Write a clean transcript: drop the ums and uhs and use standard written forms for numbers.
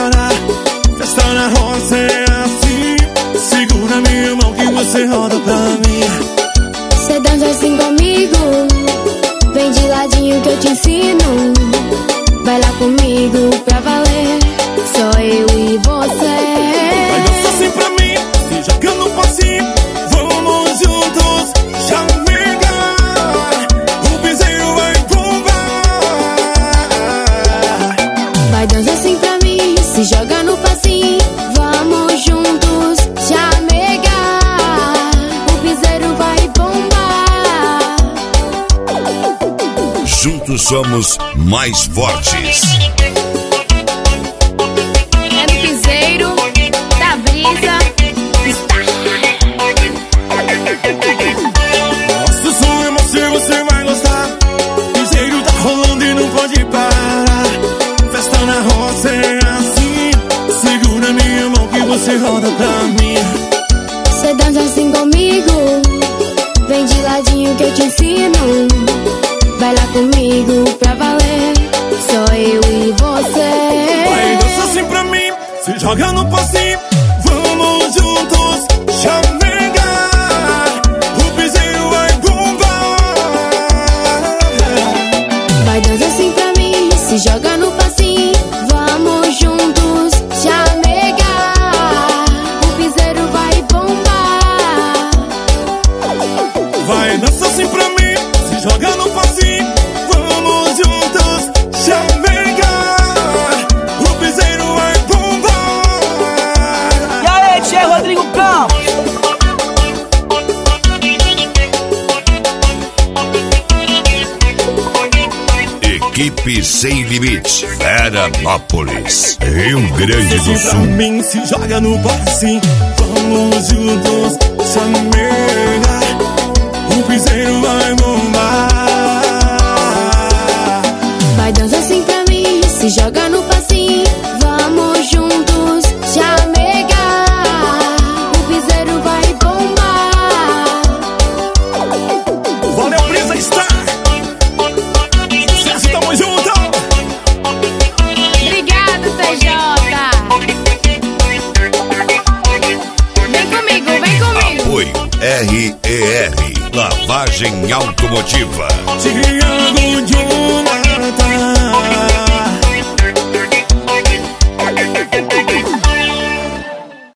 parar. Festa na roça é assim. Segura minha mão que você roda pra mim. Cê dança assim comigo, vem de ladinho que eu te ensino. Vai lá comigo pra valer, só eu e você. Vai dançar assim pra mim, se joga no passinho. Vamos juntos, chamegar. O piseiro vai bombar. Vai dançar assim pra mim, se joga no passinho. Vamos juntos, chamegar. O piseiro vai bombar. Juntos somos mais fortes. É no piseiro da brisa. Nossa, som é você, você vai gostar. Piseiro tá rolando e não pode parar. Festa na roça é assim. Segura minha mão que você roda pra mim. Cê dança assim comigo, vem de ladinho que eu te ensino. Vai lá comigo pra valer, só eu e você. Vai dançar assim pra mim, se joga no passinho. Vamos juntos, chamegar. O piseiro vai bombar. Vai dançar assim pra mim, se joga no passinho. Vamos juntos, chamegar. O piseiro vai bombar. Vai dançar assim pra mim, se joga no passinho. Vamos juntos, chamegar. O piseiro vai bombar. E aí, tchê, Rodrigo Campos. Equipe Sem Limite, Veranópolis, Rio Grande do Pra Sul. mim, se joga no passinho. Vamos juntos, chamegar. O piseiro vai bombar. Vai dançar assim pra mim, se joga no passinho. Vamos juntos, chamegar. O piseiro vai bombar. Valeu, Brisa Star. Sucesso, tamo junto. Obrigado, TJ. Vem comigo, vem comigo. Apoio RER, Lavagem Automotiva. Tiago Jonathan.